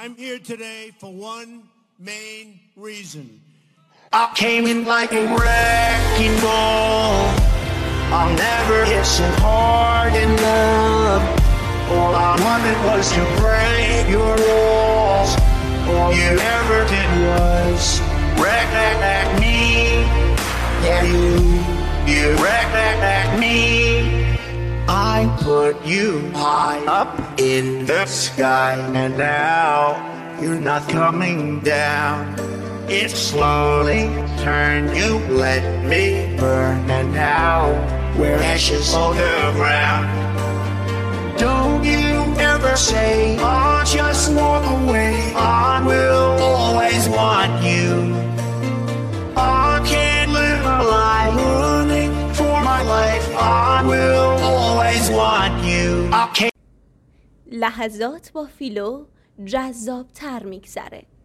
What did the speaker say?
I'm here today for one main reason. I came in like a wrecking ball. I'll never hit so hard in love. All I wanted was to break your walls. All you ever did was wreck me. Yeah, you wrecked me. I put you high up in the sky, and now you're not coming down. It slowly turned, you let me burn, and now we're ashes on the ground. Don't you ever say, oh, just walk away. I will always want you. I can't live a life running for my life. I will always want you. I can't. لحظات با فیلو جذاب‌تر می‌گذره.